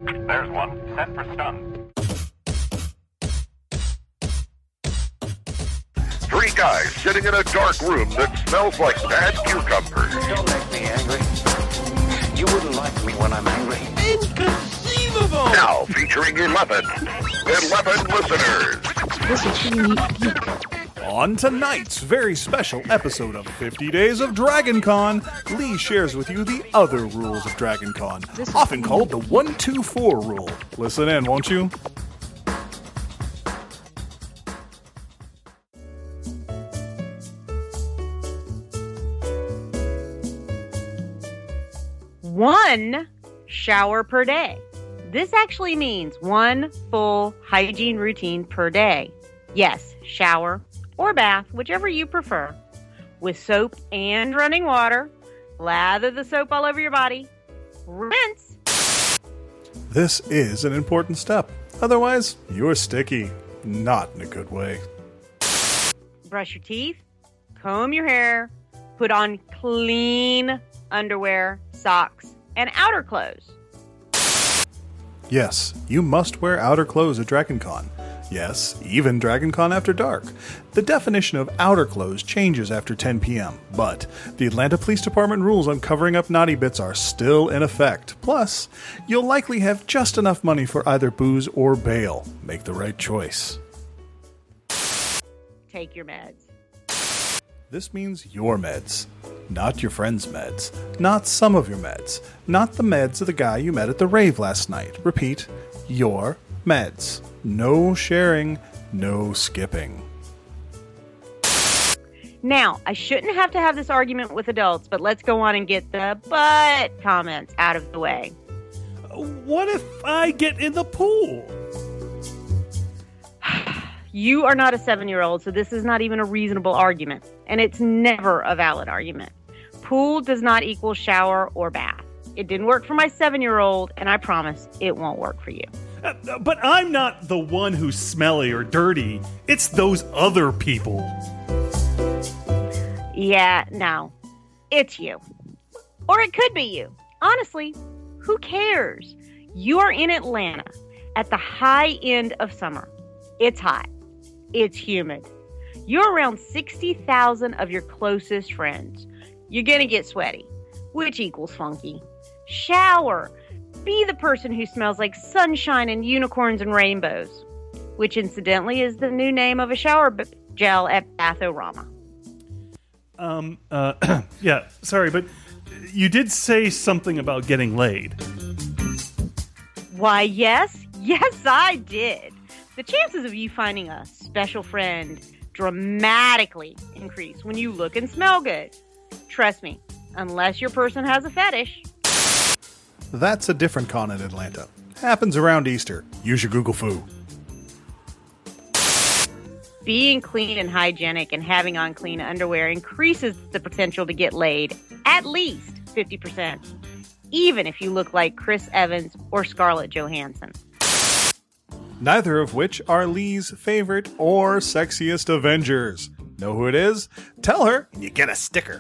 There's one. Set for stun. Three guys sitting in a dark room that smells like bad cucumbers. Don't make me angry. You wouldn't like me when I'm angry. Inconceivable! Now featuring 11 listeners. This is Unique Geek. On tonight's very special episode of 50 Days of Dragon Con, Lee shares with you the other rules of Dragon Con, often called the 1-2-4 rule. Listen in, won't you? One shower per day. This actually means one full hygiene routine per day. Yes, shower or bath, whichever you prefer. With soap and running water. Lather the soap all over your body. Rinse. This is an important step. Otherwise, you're sticky. Not in a good way. Brush your teeth. Comb your hair. Put on clean underwear, socks, and outer clothes. Yes, you must wear outer clothes at Dragon Con. Yes, even Dragon Con After Dark. The definition of outer clothes changes after 10 p.m., but the Atlanta Police Department rules on covering up naughty bits are still in effect. Plus, you'll likely have just enough money for either booze or bail. Make the right choice. Take your meds. This means your meds, not your friend's meds, not some of your meds, not the meds of the guy you met at the rave last night. Repeat, your meds. No sharing, no skipping. Now, I shouldn't have to have this argument with adults, but let's go on and get the but comments out of the way. What if I get in the pool? You are not a 7-year-old, so this is not even a reasonable argument. And it's never a valid argument. Pool does not equal shower or bath. It didn't work for my 7-year-old, and I promise it won't work for you. But I'm not the one who's smelly or dirty. It's those other people. Yeah, no. It's you. Or it could be you. Honestly, who cares? You are in Atlanta at the high end of summer. It's hot. It's humid. You're around 60,000 of your closest friends. You're going to get sweaty, which equals funky. Shower. Be the person who smells like sunshine and unicorns and rainbows, which incidentally is the new name of a shower gel at Bathorama. Yeah, sorry, but you did say something about getting laid. Why, yes. Yes, I did. The chances of you finding a special friend dramatically increase when you look and smell good. Trust me, unless your person has a fetish. That's a different con in Atlanta. Happens around Easter. Use your Google Foo. Being clean and hygienic and having on clean underwear increases the potential to get laid at least 50%, even if you look like Chris Evans or Scarlett Johansson. Neither of which are Lee's favorite or sexiest Avengers. Know who it is? Tell her and you get a sticker.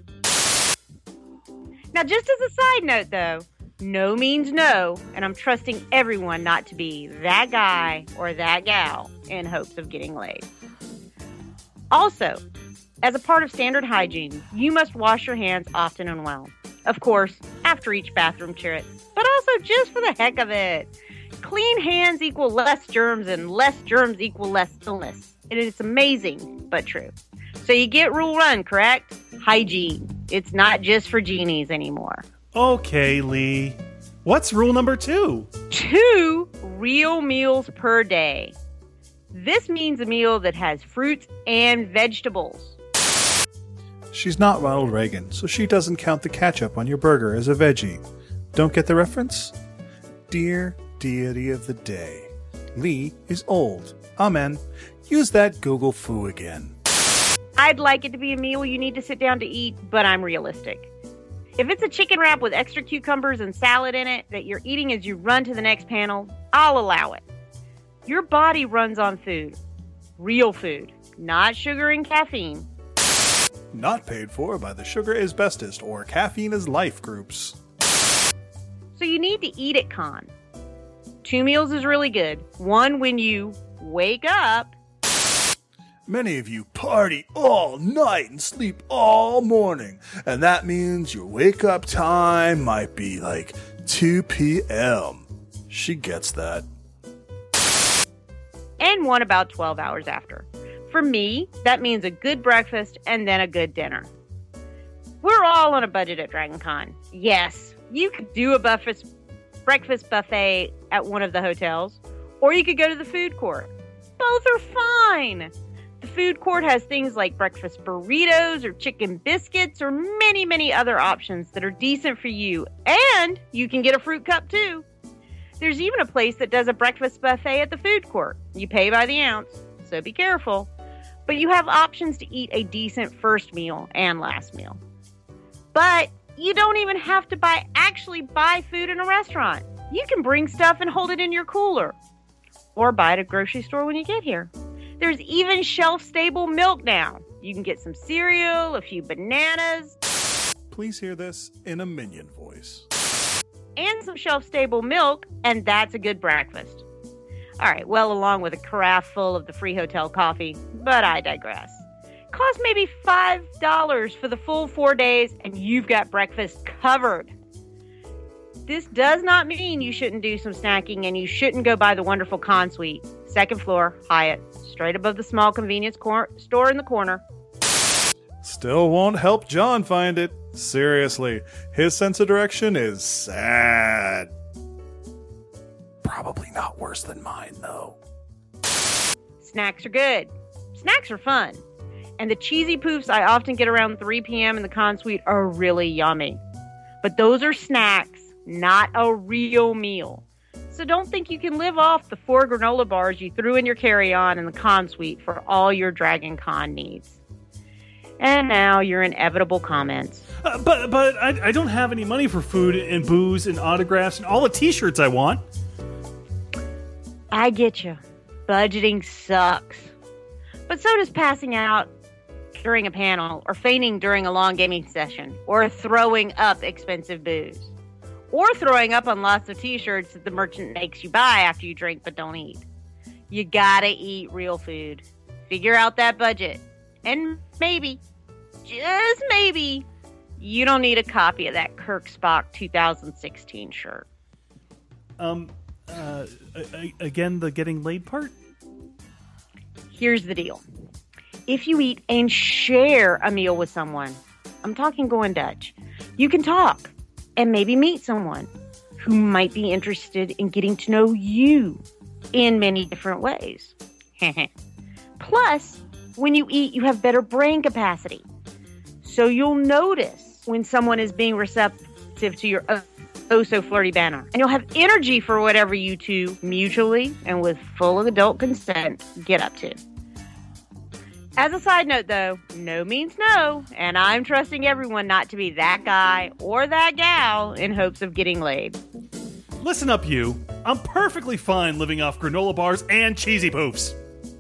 Now, just as a side note, though, no means no, and I'm trusting everyone not to be that guy or that gal in hopes of getting laid. Also, as a part of standard hygiene, you must wash your hands often and well. Of course, after each bathroom trip, but also just for the heck of it. Clean hands equal less germs, and less germs equal less illness. And it's amazing, but true. So you get rule 1, correct? Hygiene. It's not just for genies anymore. Okay, Lee. What's rule number 2? 2 real meals per day. This means a meal that has fruits and vegetables. She's not Ronald Reagan, so she doesn't count the ketchup on your burger as a veggie. Don't get the reference? Dear deity of the day, Lee is old. Amen. Use that Google Foo again. I'd like it to be a meal you need to sit down to eat, but I'm realistic. If it's a chicken wrap with extra cucumbers and salad in it that you're eating as you run to the next panel, I'll allow it. Your body runs on food. Real food, not sugar and caffeine. Not paid for by the Sugar is Bestest or Caffeine is Life groups. So you need to eat at con. 2 meals is really good. One when you wake up. Many of you party all night and sleep all morning, and that means your wake up time might be like 2 p.m. She gets that. And one about 12 hours after. For me, that means a good breakfast and then a good dinner. We're all on a budget at DragonCon. Yes, you could do a breakfast buffet at one of the hotels, or you could go to the food court. Both are fine. The food court has things like breakfast burritos or chicken biscuits or many, many other options that are decent for you. And you can get a fruit cup too. There's even a place that does a breakfast buffet at the food court. You pay by the ounce, so be careful. But you have options to eat a decent first meal and last meal. But you don't even have to actually buy food in a restaurant. You can bring stuff and hold it in your cooler. Or buy at a grocery store when you get here. There's even shelf-stable milk now. You can get some cereal, a few bananas. Please hear this in a minion voice. And some shelf-stable milk, and that's a good breakfast. All right, well, along with a carafe full of the free hotel coffee, but I digress. Costs maybe $5 for the full 4 days, and you've got breakfast covered. This does not mean you shouldn't do some snacking, and you shouldn't go by the wonderful Con Suite, second floor, Hyatt, straight above the small convenience store in the corner. Still won't help John find it. Seriously, his sense of direction is sad. Probably not worse than mine, though. Snacks are good. Snacks are fun. And the cheesy poofs I often get around 3 p.m. in the Con Suite are really yummy. But those are snacks, not a real meal. So don't think you can live off the 4 granola bars you threw in your carry-on in the Con Suite for all your DragonCon needs. And now your inevitable comments. But I don't have any money for food and booze and autographs and all the t-shirts I want. I get you. Budgeting sucks. But so does passing out during a panel, or fainting during a long gaming session, or throwing up expensive booze, or throwing up on lots of t-shirts that the merchant makes you buy after you drink but don't eat. You gotta eat real food. Figure out that budget. And maybe, just maybe, you don't need a copy of that Kirk Spock 2016 shirt. Again, the getting laid part? Here's the deal. If you eat and share a meal with someone, I'm talking going Dutch, you can talk and maybe meet someone who might be interested in getting to know you in many different ways. Plus, when you eat, you have better brain capacity. So you'll notice when someone is being receptive to your oh-so-flirty banner. And you'll have energy for whatever you two mutually and with full adult consent get up to. As a side note, though, no means no, and I'm trusting everyone not to be that guy or that gal in hopes of getting laid. Listen up, you. I'm perfectly fine living off granola bars and cheesy poofs.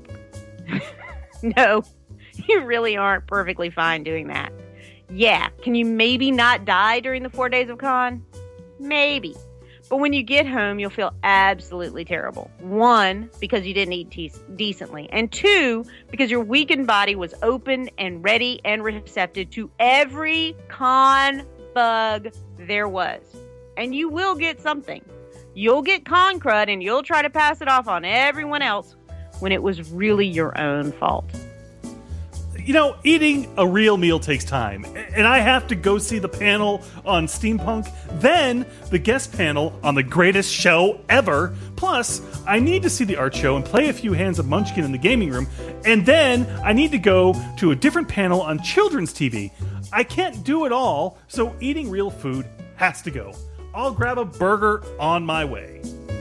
No, you really aren't perfectly fine doing that. Yeah, can you maybe not die during the 4 days of con? Maybe. But when you get home, you'll feel absolutely terrible. 1, because you didn't eat decently. And 2, because your weakened body was open and ready and receptive to every con bug there was. And you will get something. You'll get con crud and you'll try to pass it off on everyone else when it was really your own fault. You know, eating a real meal takes time, and I have to go see the panel on steampunk, then the guest panel on the greatest show ever, plus I need to see the art show and play a few hands of Munchkin in the gaming room, and then I need to go to a different panel on children's TV. I can't do it all, so eating real food has to go. I'll grab a burger on my way.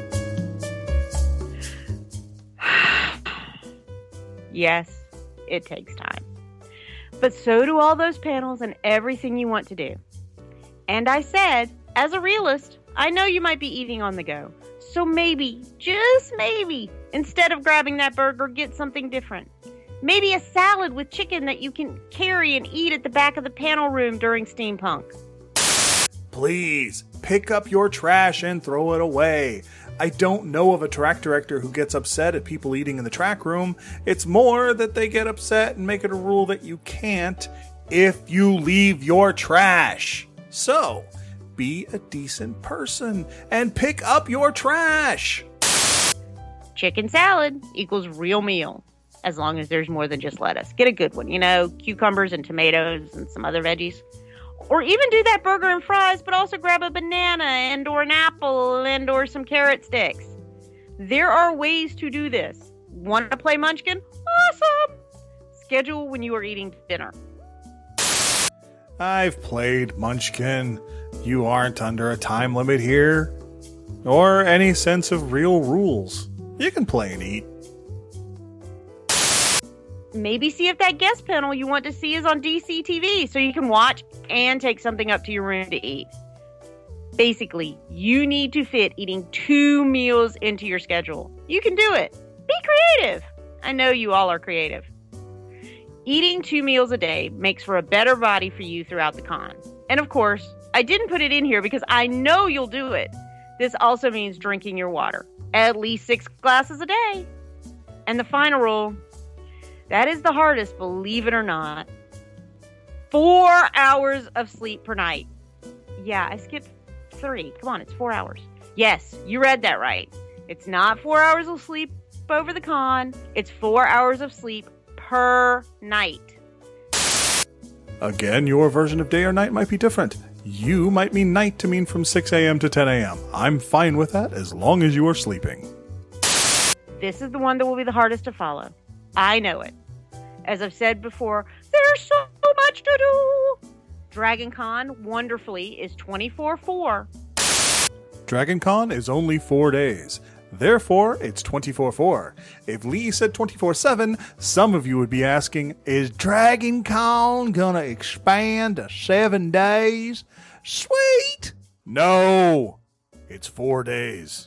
Yes, it takes time. But so do all those panels and everything you want to do. And I said, as a realist, I know you might be eating on the go. So maybe, just maybe, instead of grabbing that burger, get something different. Maybe a salad with chicken that you can carry and eat at the back of the panel room during steampunk. Please, pick up your trash and throw it away. I don't know of a track director who gets upset at people eating in the track room. It's more that they get upset and make it a rule that you can't if you leave your trash. So, be a decent person and pick up your trash. Chicken salad equals real meal, as long as there's more than just lettuce. Get a good one, cucumbers and tomatoes and some other veggies. Or even do that burger and fries, but also grab a banana and or an apple and or some carrot sticks. There are ways to do this. Want to play Munchkin? Awesome! Schedule when you are eating dinner. I've played Munchkin. You aren't under a time limit here, or any sense of real rules. You can play and eat. Maybe see if that guest panel you want to see is on DC TV so you can watch and take something up to your room to eat. Basically, you need to fit eating 2 meals into your schedule. You can do it. Be creative. I know you all are creative. Eating 2 meals a day makes for a better body for you throughout the con. And of course, I didn't put it in here because I know you'll do it. This also means drinking your water. At least 6 glasses a day. And the final rule, that is the hardest, believe it or not. 4 hours of sleep per night. Yeah, I skipped 3. Come on, it's 4 hours. Yes, you read that right. It's not 4 hours of sleep over the con. It's 4 hours of sleep per night. Again, your version of day or night might be different. You might mean night to mean from 6 a.m. to 10 a.m. I'm fine with that as long as you are sleeping. This is the one that will be the hardest to follow. I know it. As I've said before, there's so much to do. Dragon Con, wonderfully, is 24/4. Dragon Con is only 4 days. Therefore, it's 24/4. If Lee said 24/7, some of you would be asking, is Dragon Con gonna expand to 7 days? Sweet! No! It's 4 days.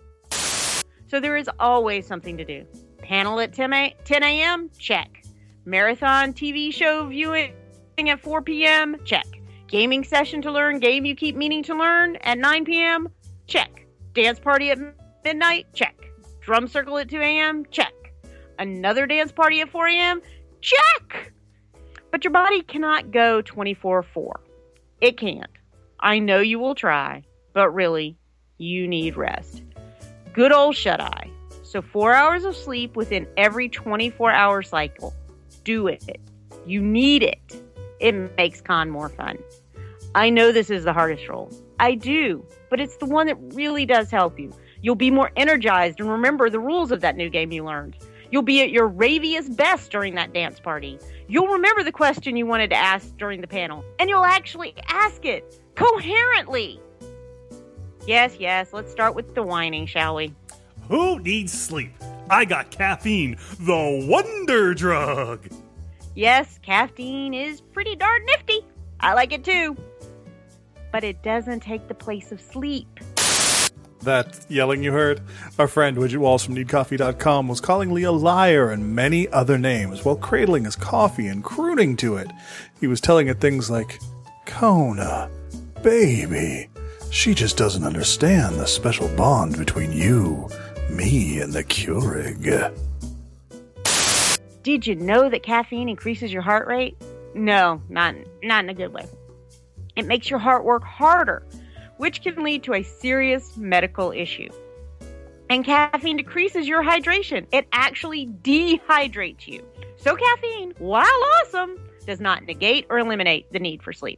So there is always something to do. Panel at 10 a.m.? Check. Marathon TV show viewing at 4 p.m.? Check. Gaming session to learn game you keep meaning to learn at 9 p.m.? Check. Dance party at midnight? Check. Drum circle at 2 a.m.? Check. Another dance party at 4 a.m.? Check! But your body cannot go 24/4. It can't. I know you will try, but really, you need rest. Good old shut-eye. So 4 hours of sleep within every 24-hour cycle. Do it. You need it. It makes con more fun. I know this is the hardest role. I do, but it's the one that really does help you. You'll be more energized and remember the rules of that new game you learned. You'll be at your raviest best during that dance party. You'll remember the question you wanted to ask during the panel, and you'll actually ask it coherently. Yes, let's start with the whining, shall we? Who needs sleep? I got caffeine, the wonder drug. Yes, caffeine is pretty darn nifty. I like it too. But it doesn't take the place of sleep. That yelling you heard? Our friend Widget Walls from NeedCoffee.com was calling Lee a liar and many other names while cradling his coffee and crooning to it. He was telling it things like, Kona, baby, she just doesn't understand the special bond between you, me, and the Keurig. Did you know that caffeine increases your heart rate? No, not in a good way. It makes your heart work harder, which can lead to a serious medical issue. And caffeine decreases your hydration. It actually dehydrates you. So caffeine, while awesome, does not negate or eliminate the need for sleep.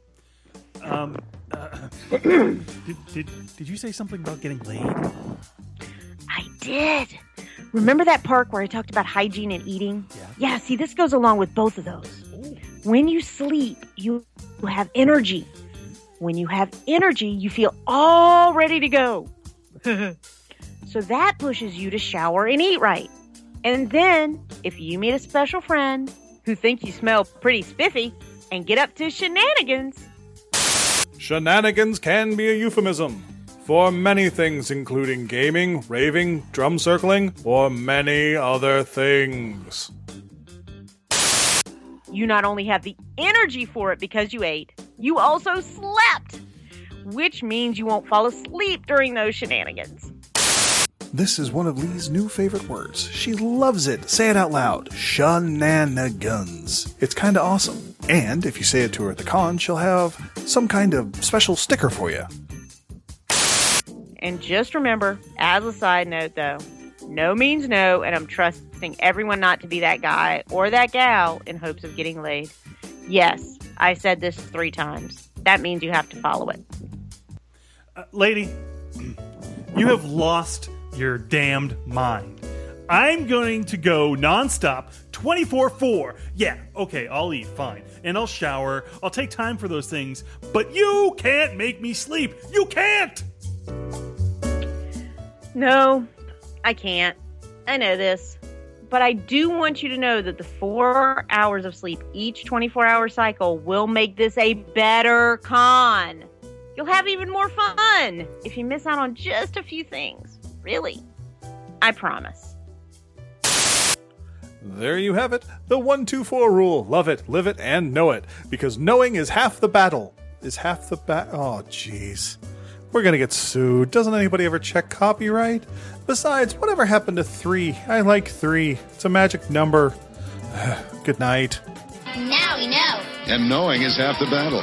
Did you say something about getting laid? I did. Remember that park where I talked about hygiene and eating? Yeah, see, this goes along with both of those. Ooh. When you sleep, you have energy. When you have energy, you feel all ready to go. So that pushes you to shower and eat right. And then, if you meet a special friend who thinks you smell pretty spiffy and get up to shenanigans. Shenanigans can be a euphemism for many things, including gaming, raving, drum circling, or many other things. You not only have the energy for it because you ate, you also slept, which means you won't fall asleep during those shenanigans. This is one of Lee's new favorite words. She loves it. Say it out loud. Shenanigans. It's kinda awesome. And if you say it to her at the con, she'll have some kind of special sticker for you. And just remember, as a side note though, no means no, and I'm trusting everyone not to be that guy or that gal in hopes of getting laid. Yes, I said this 3 times. That means you have to follow it. Lady, you have lost your damned mind. I'm going to go nonstop 24/4. Yeah, okay, I'll eat, fine. And I'll shower. I'll take time for those things. But you can't make me sleep. You can't! No, I can't. I know this. But I do want you to know that the 4 hours of sleep each 24-hour cycle will make this a better con. You'll have even more fun if you miss out on just a few things. Really. I promise. There you have it. The 1-2-4 rule. Love it, live it, and know it. Because knowing is half the battle. Oh, jeez. We're gonna get sued. Doesn't anybody ever check copyright? Besides, whatever happened to 3? I like 3. It's a magic number. Good night. Now we know. And knowing is half the battle.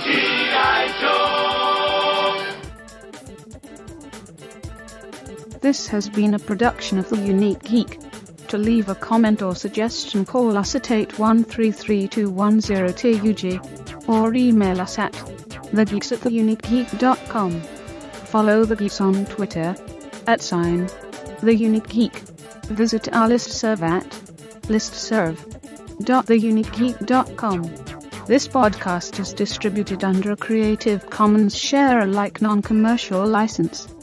This has been a production of The Unique Geek. To leave a comment or suggestion, call us at 813-321-02UG or email us at thegeeks@theuniquegeek.com. Follow The Geeks on Twitter @TheUniqueGeek. Visit our listserv at listserv.theuniquegeek.com. This podcast is distributed under a Creative Commons Share-alike non-commercial license.